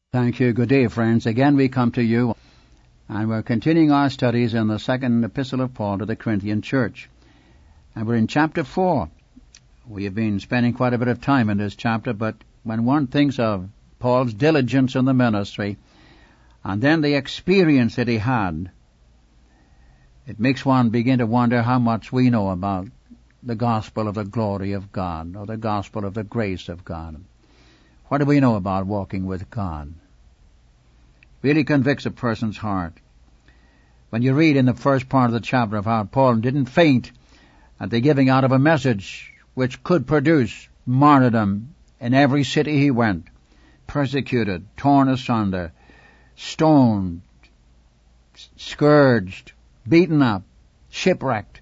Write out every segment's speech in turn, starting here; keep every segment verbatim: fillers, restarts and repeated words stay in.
Thank you. Good day, friends. Again we come to you, and we're continuing our studies in the second epistle of Paul to the Corinthian church. And we're in chapter four. We have been spending quite a bit of time in this chapter, but when one thinks of Paul's diligence in the ministry, and then the experience that he had, it makes one begin to wonder how much we know about the gospel of the glory of God, or the gospel of the grace of God. What do we know about walking with God? Really convicts a person's heart. When you read in the first part of the chapter of how Paul didn't faint at the giving out of a message which could produce martyrdom in every city he went, persecuted, torn asunder, stoned, scourged, beaten up, shipwrecked.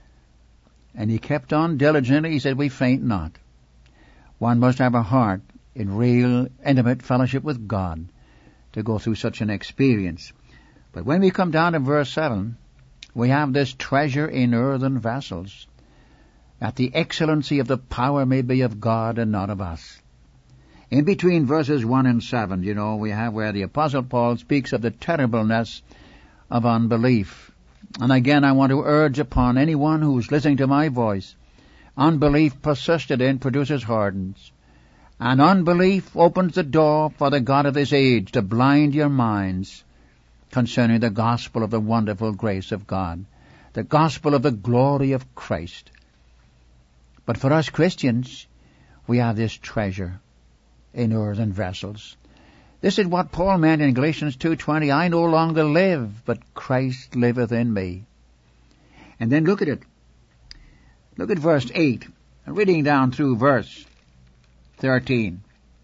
And he kept on diligently. He said, we faint not. One must have a heart in real, intimate fellowship with God to go through such an experience. But when we come down to verse seven, we have this treasure in earthen vessels, that the excellency of the power may be of God and not of us. In between verses one and seven, you know, we have where the Apostle Paul speaks of the terribleness of unbelief. And again, I want to urge upon anyone who's listening to my voice, unbelief persisted in produces hardness. And unbelief opens the door for the God of this age to blind your minds concerning the gospel of the wonderful grace of God, the gospel of the glory of Christ. But for us Christians, we have this treasure in earthen vessels. This is what Paul meant in Galatians two twenty, I no longer live, but Christ liveth in me. And then look at it. Look at verse eight, reading down through verse thirteen.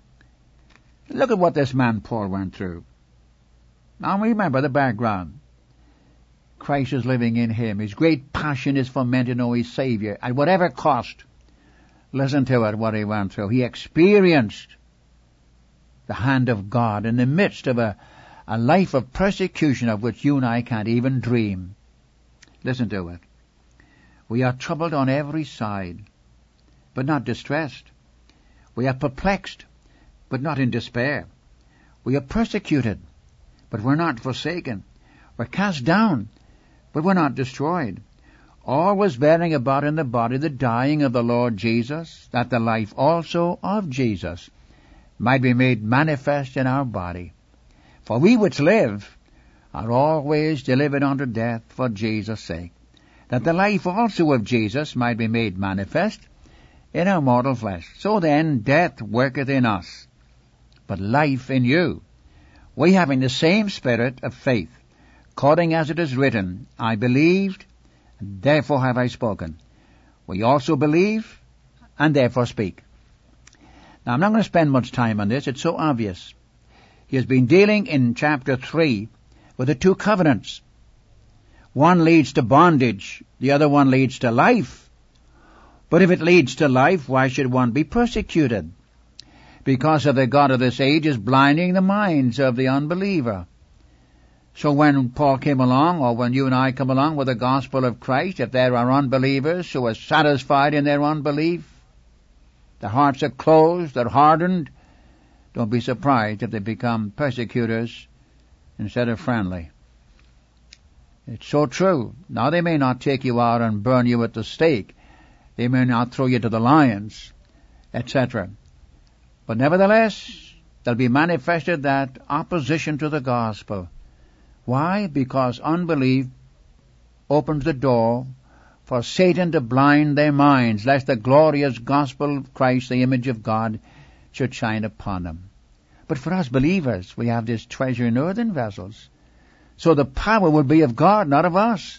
Look at what this man Paul went through. Now remember the background. Christ is living in him. His great passion is for men to know his Savior at whatever cost. Listen to it, what he went through. He experienced the hand of God in the midst of a, a life of persecution of which you and I can't even dream. Listen to it. We are troubled on every side, but not distressed. We are perplexed, but not in despair. We are persecuted, but we're not forsaken. We're cast down, but we're not destroyed. Always bearing about in the body the dying of the Lord Jesus, that the life also of Jesus might be made manifest in our body. For we which live are always delivered unto death for Jesus' sake, that the life also of Jesus might be made manifest in our mortal flesh. So then death worketh in us, but life in you. We having the same spirit of faith, according as it is written, I believed, and therefore have I spoken. We also believe, and therefore speak. Now I'm not going to spend much time on this, it's so obvious. He has been dealing in chapter three with the two covenants. One leads to bondage, the other one leads to life. But if it leads to life, why should one be persecuted? Because of the God of this age is blinding the minds of the unbeliever. So when Paul came along, or when you and I come along with the gospel of Christ, if there are unbelievers who are satisfied in their unbelief, their hearts are closed, they're hardened, don't be surprised if they become persecutors instead of friendly. It's so true. Now they may not take you out and burn you at the stake. They may not throw you to the lions, et cetera. But nevertheless, there'll be manifested that opposition to the gospel. Why? Because unbelief opens the door for Satan to blind their minds, lest the glorious gospel of Christ, the image of God, should shine upon them. But for us believers, we have this treasure in earthen vessels. So the power will be of God, not of us.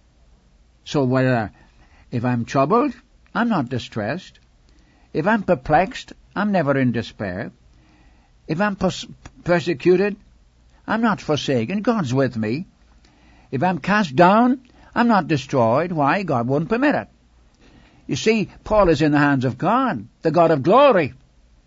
So whether if I'm troubled, I'm not distressed. If I'm perplexed, I'm never in despair. If I'm pers- persecuted, I'm not forsaken. God's with me. If I'm cast down, I'm not destroyed. Why? God won't permit it. You see, Paul is in the hands of God, the God of glory.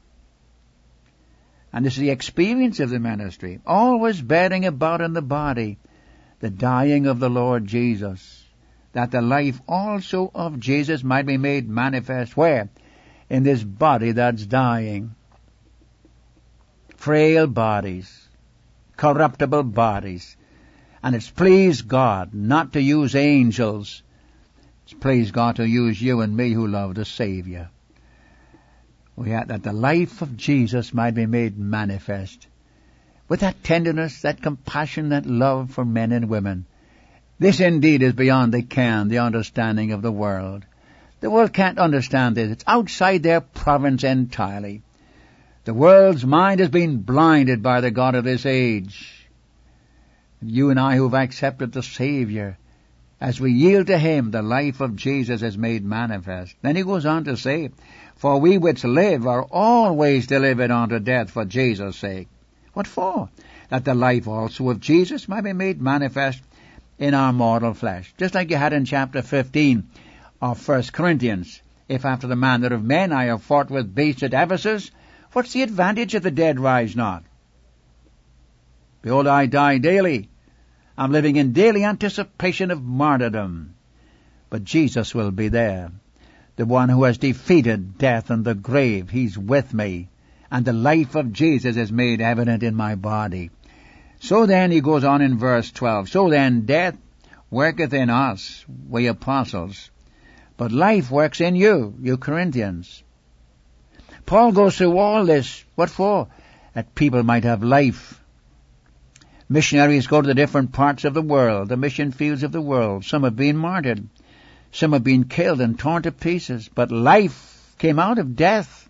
And this is the experience of the ministry, always bearing about in the body the dying of the Lord Jesus, that the life also of Jesus might be made manifest. Where? In this body that's dying. frail bodies, corruptible bodies. And it's pleased God not to use angels. It's pleased God to use you and me who love the Savior. We had that the life of Jesus might be made manifest. With that tenderness, that compassion, that love for men and women. This indeed is beyond the ken, the understanding of the world. The world can't understand this. It's outside their province entirely. The world's mind has been blinded by the God of this age. You and I who've accepted the Savior, as we yield to Him, the life of Jesus is made manifest. Then he goes on to say, for we which live are always delivered unto death for Jesus' sake. What for? That the life also of Jesus might be made manifest in our mortal flesh. Just like you had in chapter fifteen of First Corinthians. If after the manner of men I have fought with beasts at Ephesus, what's the advantage if the dead rise not? Behold, I die daily. I'm living in daily anticipation of martyrdom. But Jesus will be there. The one who has defeated death and the grave, He's with me. And the life of Jesus is made evident in my body. So then, he goes on in verse twelve, so then death worketh in us, we apostles, but life works in you, you Corinthians. Paul goes through all this. What for? That people might have life. Missionaries go to the different parts of the world, the mission fields of the world. Some have been martyred. Some have been killed and torn to pieces. But life came out of death.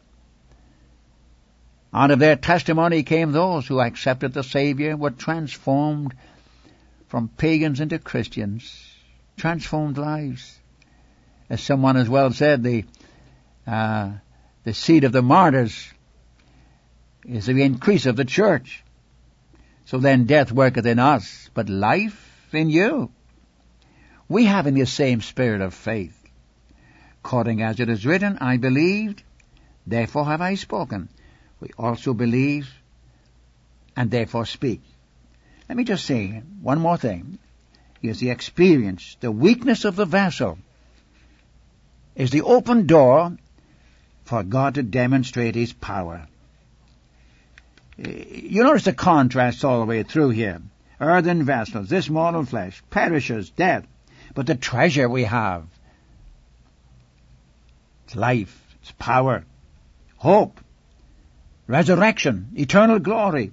Out of their testimony came those who accepted the Savior, were transformed from pagans into Christians. Transformed lives. As someone has well said, the uh, the seed of the martyrs is the increase of the church. So then death worketh in us, but life in you. We have in the same spirit of faith. According as it is written, I believed, therefore have I spoken. We also believe, and therefore speak. Let me just say one more thing. Here's the experience. The weakness of the vessel is the open door for God to demonstrate His power. You notice the contrast all the way through here. Earthen vessels, this mortal flesh, perishes, death. But the treasure we have, it's life, it's power, hope, resurrection, eternal glory.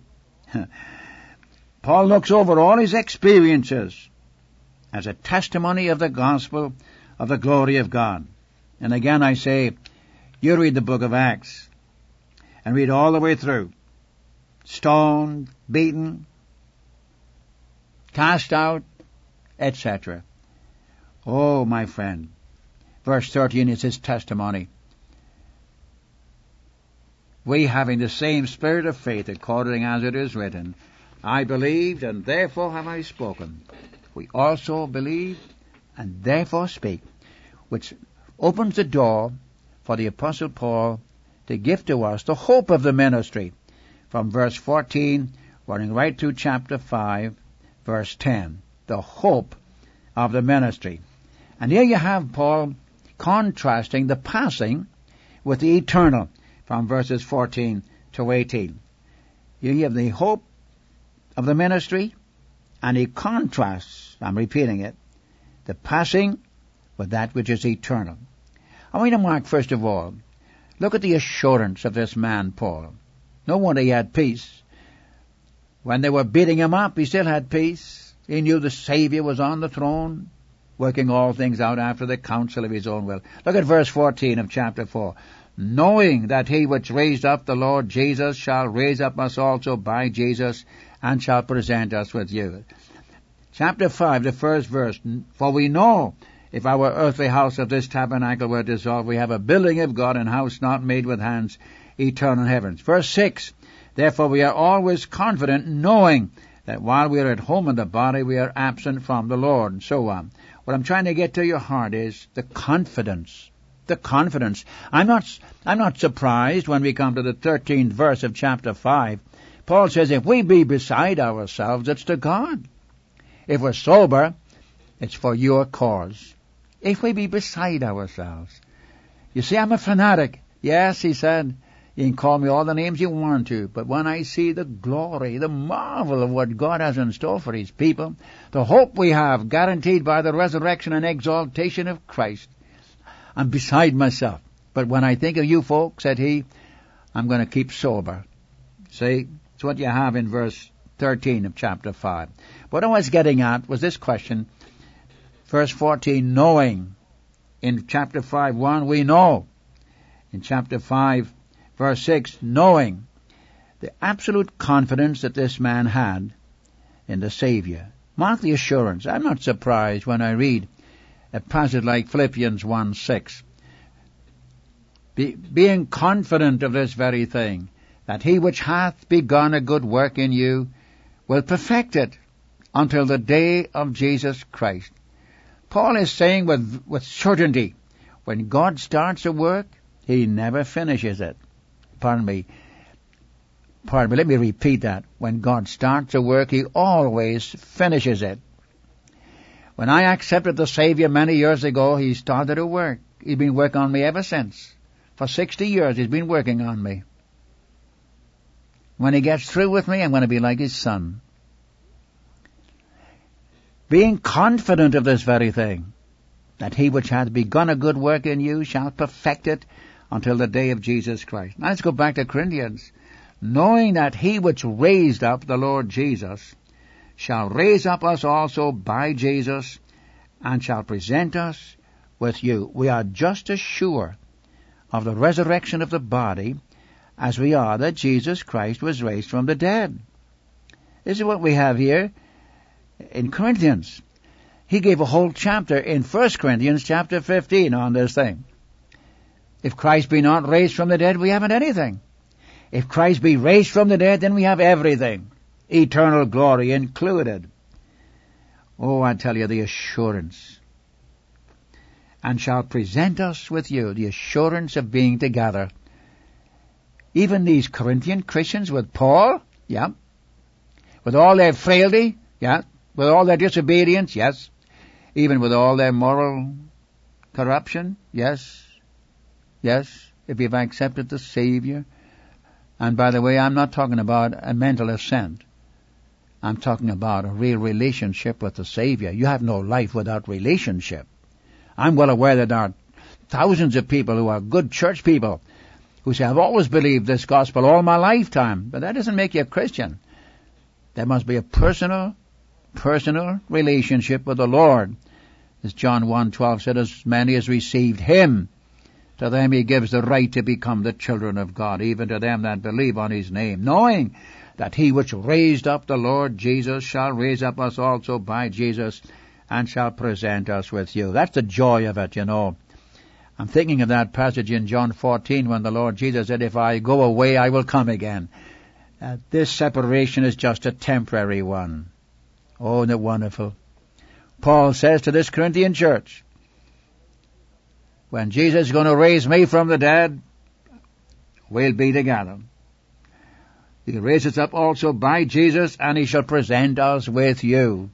Paul looks over all his experiences as a testimony of the gospel of the glory of God. And again I say, you read the book of Acts and read all the way through. Stoned, beaten, cast out, et cetera. Oh, my friend, verse thirteen is his testimony. We having the same spirit of faith, according as it is written, I believed, and therefore have I spoken. We also believe, and therefore speak, which opens the door for the Apostle Paul to give to us the hope of the ministry. From verse fourteen, running right through chapter five, verse ten. The hope of the ministry. And here you have Paul contrasting the passing with the eternal from verses fourteen to eighteen. You have the hope of the ministry, and he contrasts, I'm repeating it, the passing with that which is eternal. I want you to mark, first of all, look at the assurance of this man, Paul. No wonder he had peace. When they were beating him up, he still had peace. He knew the Savior was on the throne, working all things out after the counsel of his own will. Look at verse fourteen of chapter four. Knowing that he which raised up the Lord Jesus shall raise up us also by Jesus, and shall present us with you. Chapter five, the first verse. For we know, if our earthly house of this tabernacle were dissolved, we have a building of God, an house not made with hands, eternal heavens. Verse six. Therefore we are always confident, knowing that while we are at home in the body, we are absent from the Lord, and so on. What I'm trying to get to your heart is the confidence. The confidence. I'm not, I'm not surprised when we come to the thirteenth verse of chapter five. Paul says, if we be beside ourselves, it's to God. If we're sober, it's for your cause. If we be beside ourselves. You see, I'm a fanatic. Yes, he said, You can call me all the names you want to, but when I see the glory, the marvel of what God has in store for His people, the hope we have guaranteed by the resurrection and exaltation of Christ, I'm beside myself. But when I think of you folks, said he, I'm going to keep sober. See, it's what you have in verse thirteen of chapter five. What I was getting at was this question, verse fourteen, knowing. In chapter five, one, we know. In chapter five, verse six, knowing the absolute confidence that this man had in the Savior. Mark the assurance. I'm not surprised when I read a passage like Philippians one six. Be, being confident of this very thing, that he which hath begun a good work in you will perfect it until the day of Jesus Christ. Paul is saying with, with certainty, when God starts a work, He never finishes it. Pardon me. Pardon me, let me repeat that. When God starts a work, He always finishes it. When I accepted the Savior many years ago, He started a work. He's been working on me ever since. For sixty years, He's been working on me. When He gets through with me, I'm going to be like His Son. Being confident of this very thing, that He which hath begun a good work in you shall perfect it until the day of Jesus Christ. Now let's go back to Corinthians. Knowing that He which raised up the Lord Jesus shall raise up us also by Jesus, and shall present us with you. We are just as sure of the resurrection of the body as we are that Jesus Christ was raised from the dead. This is what we have here in Corinthians. He gave a whole chapter in First Corinthians chapter fifteen on this thing. If Christ be not raised from the dead, we haven't anything. If Christ be raised from the dead, then we have everything. Eternal glory included. Oh, I tell you, the assurance. And shall present us with you, the assurance of being together. Even these Corinthian Christians with Paul, yeah. With all their frailty, yeah. With all their disobedience, yes. Even with all their moral corruption, yes. Yes, if you've accepted the Savior. And by the way, I'm not talking about a mental assent. I'm talking about a real relationship with the Savior. You have no life without relationship. I'm well aware that there are thousands of people who are good church people who say, I've always believed this gospel all my lifetime. But that doesn't make you a Christian. There must be a personal, personal relationship with the Lord. As John one twelve said, as many as received Him, to them He gives the right to become the children of God, even to them that believe on His name, knowing that He which raised up the Lord Jesus shall raise up us also by Jesus, and shall present us with you. That's the joy of it, you know. I'm thinking of that passage in John fourteen when the Lord Jesus said, if I go away, I will come again. Uh, this separation is just a temporary one. Oh, isn't it wonderful? Paul says to this Corinthian church, when Jesus is going to raise me from the dead, we'll be together. He raise us up also by Jesus, and He shall present us with you.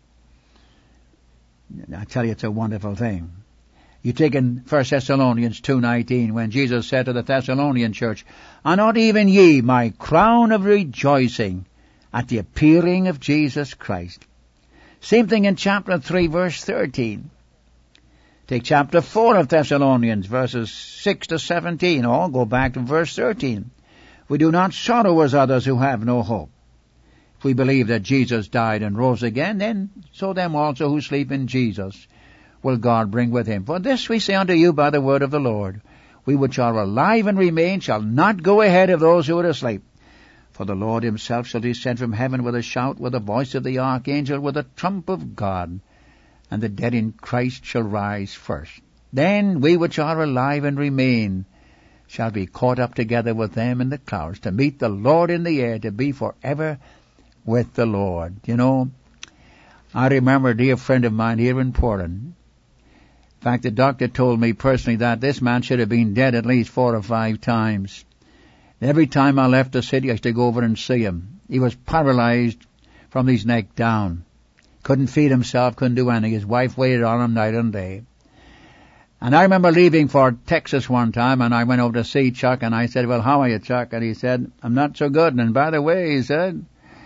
I tell you, it's a wonderful thing. You take in First Thessalonians two nineteen, when Jesus said to the Thessalonian church, are not even ye my crown of rejoicing at the appearing of Jesus Christ? Same thing in chapter three, verse thirteen. Take chapter four of Thessalonians, verses six to seventeen, or go back to verse thirteen. We do not sorrow as others who have no hope. If we believe that Jesus died and rose again, then so them also who sleep in Jesus will God bring with Him. For this we say unto you by the word of the Lord, we which are alive and remain shall not go ahead of those who are asleep. For the Lord Himself shall descend from heaven with a shout, with the voice of the archangel, with the trump of God, and the dead in Christ shall rise first. Then we which are alive and remain shall be caught up together with them in the clouds, to meet the Lord in the air, to be forever with the Lord. You know, I remember a dear friend of mine here in Portland. In fact, the doctor told me personally that this man should have been dead at least four or five times. Every time I left the city, I used to go over and see him. He was paralyzed from his neck down. Couldn't feed himself, couldn't do anything. His wife waited on him night and day. And I remember leaving for Texas one time, and I went over to see Chuck, and I said, well, how are you, Chuck? And he said, I'm not so good. And by the way, he said,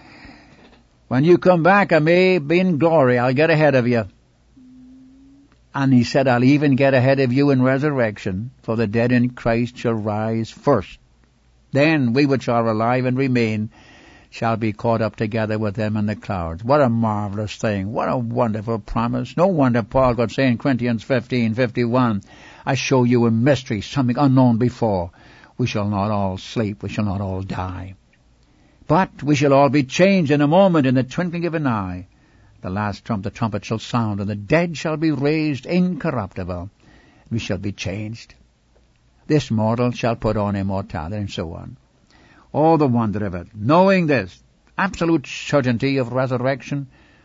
when you come back, I may be in glory. I'll get ahead of you. And he said, I'll even get ahead of you in resurrection, for the dead in Christ shall rise first. Then we which are alive and remain shall be caught up together with them in the clouds. What a marvelous thing. What a wonderful promise. No wonder Paul could say in Corinthians fifteen fifty-one, I show you a mystery, something unknown before. We shall not all sleep. We shall not all die. But we shall all be changed in a moment, in the twinkling of an eye. The last trump, the trumpet shall sound, and the dead shall be raised incorruptible. We shall be changed. This mortal shall put on immortality, and so on. All the wonder of it. Knowing this, absolute certainty of resurrection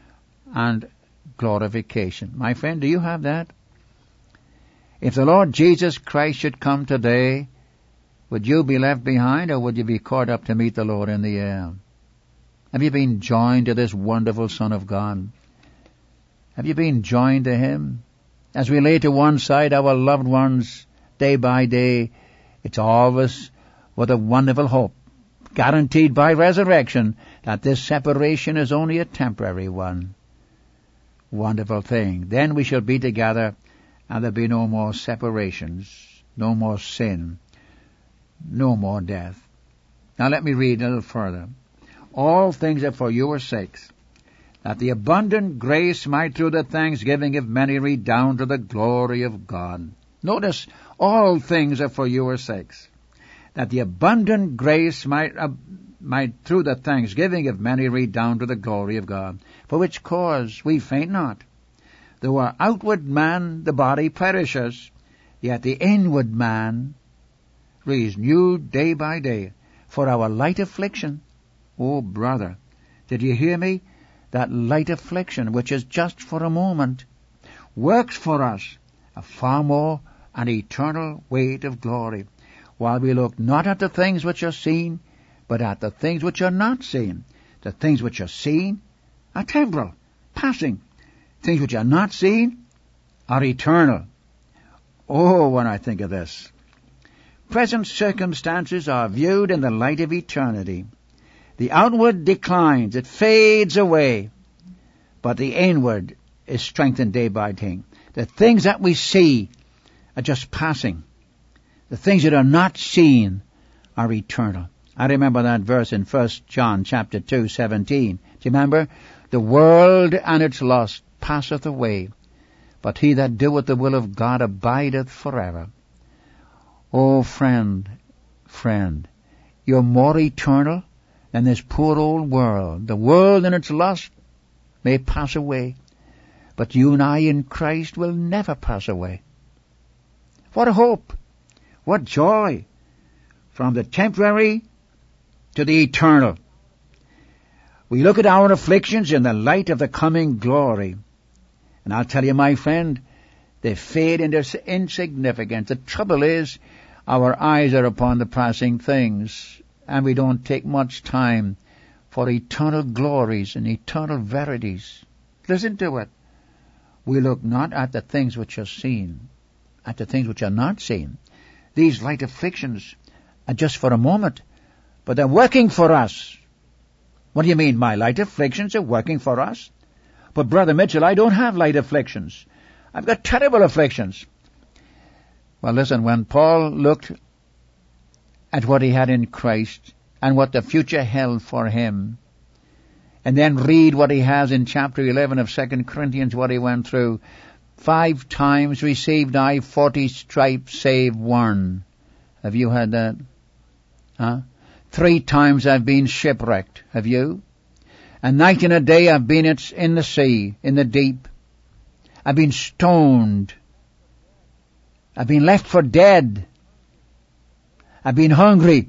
and glorification. My friend, do you have that? If the Lord Jesus Christ should come today, would you be left behind, or would you be caught up to meet the Lord in the air? Have you been joined to this wonderful Son of God? Have you been joined to Him? As we lay to one side our loved ones day by day, it's always with a wonderful hope, guaranteed by resurrection, that this separation is only a temporary one. Wonderful thing. Then we shall be together, and there'll be no more separations, no more sin, no more death. Now let me read a little further. All things are for your sakes, that the abundant grace might through the thanksgiving of many redound to the glory of God. Notice, all things are for your sakes, that the abundant grace might, uh, might through the thanksgiving of many redound to the glory of God. For which cause we faint not. Though our outward man, the body, perishes, yet the inward man is renewed day by day. For our light affliction, oh, brother, did you hear me? That light affliction, which is just for a moment, works for us a far more and eternal weight of glory, while we look not at the things which are seen, but at the things which are not seen. The things which are seen are temporal, passing. Things which are not seen are eternal. Oh, when I think of this. Present circumstances are viewed in the light of eternity. The outward declines, it fades away, but the inward is strengthened day by day. The things that we see are just passing. The things that are not seen are eternal. I remember that verse in First John chapter two, seventeen. Do you remember? The world and its lust passeth away, but he that doeth the will of God abideth forever. Oh, friend, friend, you're more eternal than this poor old world. The world and its lust may pass away, but you and I in Christ will never pass away. What a hope! What joy! From the temporary to the eternal. We look at our afflictions in the light of the coming glory. And I'll tell you, my friend, they fade into insignificance. The trouble is, our eyes are upon the passing things, and we don't take much time for eternal glories and eternal verities. Listen to it. We look not at the things which are seen, at the things which are not seen. These light afflictions are just for a moment, but they're working for us. What do you mean, my light afflictions are working for us? But Brother Mitchell, I don't have light afflictions. I've got terrible afflictions. Well, listen, when Paul looked at what he had in Christ and what the future held for him, and then read what he has in chapter eleven of Second Corinthians, what he went through. Five times received I forty stripes save one. Have you had that? Huh? Three times I've been shipwrecked. Have you? A night and a day I've been in the sea, in the deep. I've been stoned. I've been left for dead. I've been hungry.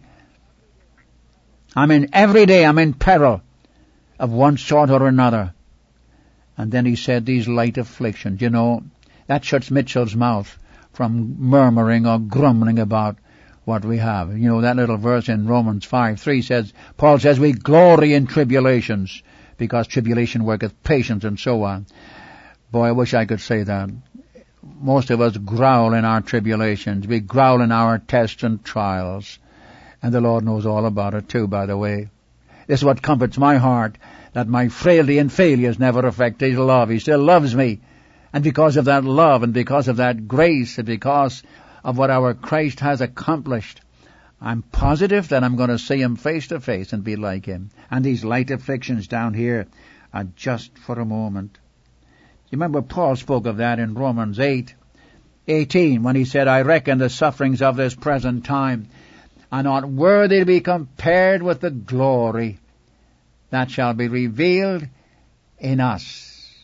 I'm in every day, I'm in peril of one sort or another. And then he said these light afflictions. You know, that shuts Mitchell's mouth from murmuring or grumbling about what we have. You know, that little verse in Romans five three says, Paul says, we glory in tribulations, because tribulation worketh patience, and so on. Boy, I wish I could say that. Most of us growl in our tribulations. We growl in our tests and trials. And the Lord knows all about it too, by the way. This is what comforts my heart, that my frailty and failures never affect His love. He still loves me. And because of that love and because of that grace and because of what our Christ has accomplished, I'm positive that I'm going to see Him face to face and be like Him. And these light afflictions down here are just for a moment. You remember Paul spoke of that in Romans eight eighteen when he said, I reckon the sufferings of this present time are not worthy to be compared with the glory that shall be revealed in us.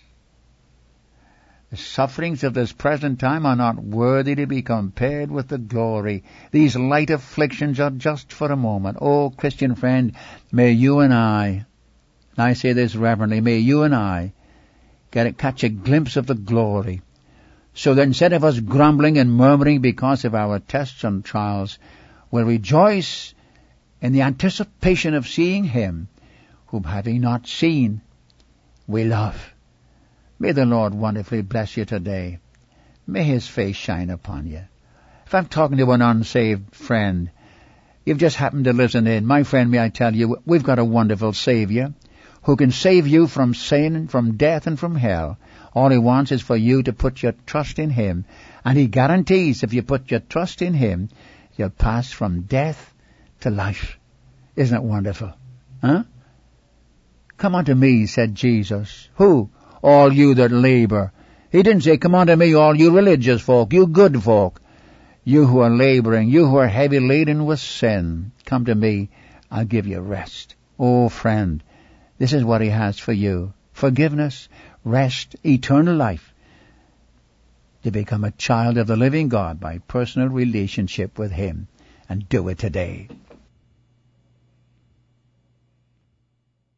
The sufferings of this present time are not worthy to be compared with the glory. These light afflictions are just for a moment. Oh, Christian friend, may you and I, and I say this reverently, may you and I get a, catch a glimpse of the glory. So that instead of us grumbling and murmuring because of our tests and trials, we'll rejoice in the anticipation of seeing Him whom having not seen, we love. May the Lord wonderfully bless you today. May His face shine upon you. If I'm talking to an unsaved friend, you've just happened to listen in. My friend, may I tell you, we've got a wonderful Savior who can save you from sin, from death, and from hell. All He wants is for you to put your trust in Him. And He guarantees if you put your trust in Him, you'll pass from death to life. Isn't it wonderful? Huh? Come unto me, said Jesus. Who? All you that labor. He didn't say, come unto me, all you religious folk, you good folk. You who are laboring, you who are heavy laden with sin. Come to me, I'll give you rest. Oh, friend, this is what He has for you. Forgiveness, rest, eternal life. To become a child of the living God by personal relationship with Him. And do it today.